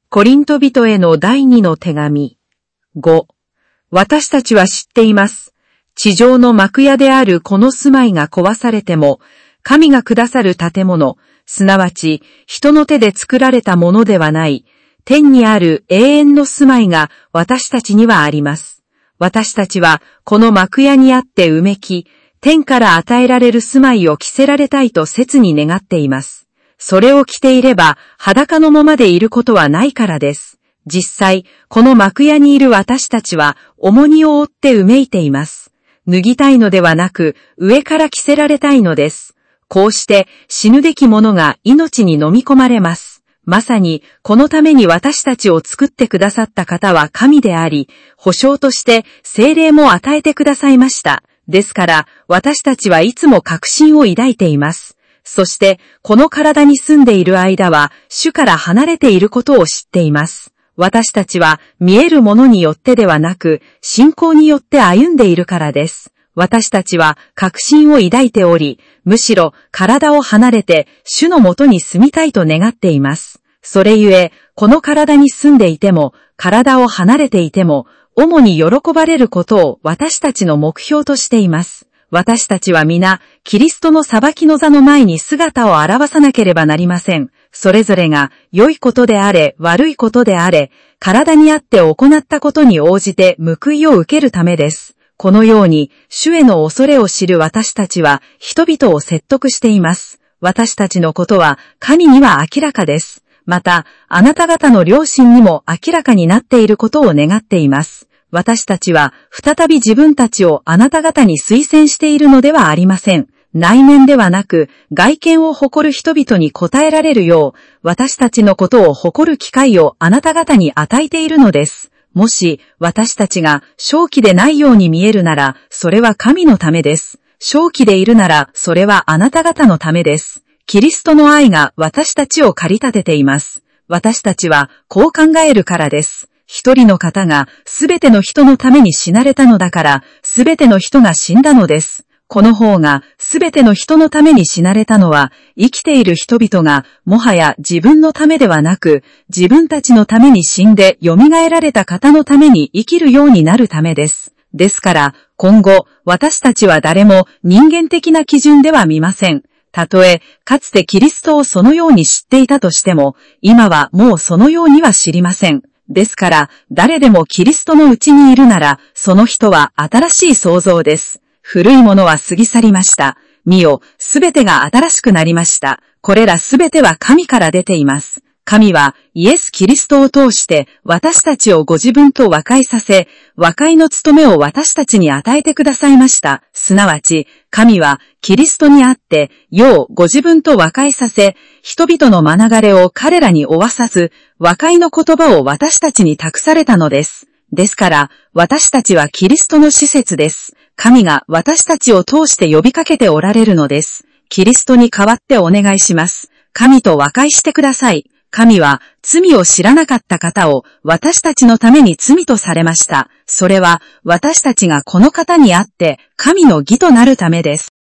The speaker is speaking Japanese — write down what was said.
コリント人への第2の手紙。5、私たちは知っています。地上の幕屋であるこの住まいが壊されても、神がくださる建物、すなわち人の手で作られたものではない、天にある永遠の住まいが私たちにはあります。私たちはこの幕屋にあってうめき、天から与えられる住まいを着せられたいと切に願っています。それを着ていれば裸のままでいることはないからです。実際、この幕屋にいる私たちは重荷を負ってうめいています。脱ぎたいのではなく、上から着せられたいのです。こうして死ぬべきものが命に飲み込まれます。まさにこのために私たちを作ってくださった方は神であり、保証として聖霊も与えてくださいました。ですから私たちはいつも確信を抱いています。そしてこの体に住んでいる間は主から離れていることを知っています。私たちは見えるものによってではなく信仰によって歩んでいるからです。私たちは確信を抱いており、むしろ体を離れて主のもとに住みたいと願っています。それゆえ、この体に住んでいても、体を離れていても、主に喜ばれることを私たちの目標としています。私たちは皆、キリストの裁きの座の前に姿を現さなければなりません。それぞれが良いことであれ、悪いことであれ、体にあって行ったことに応じて報いを受けるためです。このように、主への恐れを知る私たちは、人々を説得しています。私たちのことは、神には明らかです。また、あなた方の良心にも明らかになっていることを願っています。私たちは、再び自分たちをあなた方に推薦しているのではありません。内面ではなく、外見を誇る人々に応えられるよう、私たちのことを誇る機会をあなた方に与えているのです。もし私たちが正気でないように見えるなら、それは神のためです。正気でいるなら、それはあなた方のためです。キリストの愛が私たちを駆り立てています。私たちはこう考えるからです。一人の方がすべての人のために死なれたのだから、すべての人が死んだのです。この方がすべての人のために死なれたのは、生きている人々がもはや自分のためではなく、自分たちのために死んで蘇られた方のために生きるようになるためです。ですから、今後、私たちは誰も人間的な基準では見ません。たとえ、かつてキリストをそのように知っていたとしても、今はもうそのようには知りません。ですから、誰でもキリストのうちにいるなら、その人は新しい創造です。古いものは過ぎ去りました。見よ、すべてが新しくなりました。これらすべては神から出ています。神はイエス・キリストを通して私たちをご自分と和解させ、和解の務めを私たちに与えてくださいました。すなわち、神はキリストにあって世をご自分と和解させ、人々の免れを彼らに負わさず、和解の言葉を私たちに託されたのです。ですから、私たちはキリストの使節です。神が私たちを通して呼びかけておられるのです。キリストに代わってお願いします。神と和解してください。神は罪を知らなかった方を私たちのために罪とされました。それは私たちがこの方にあって神の義となるためです。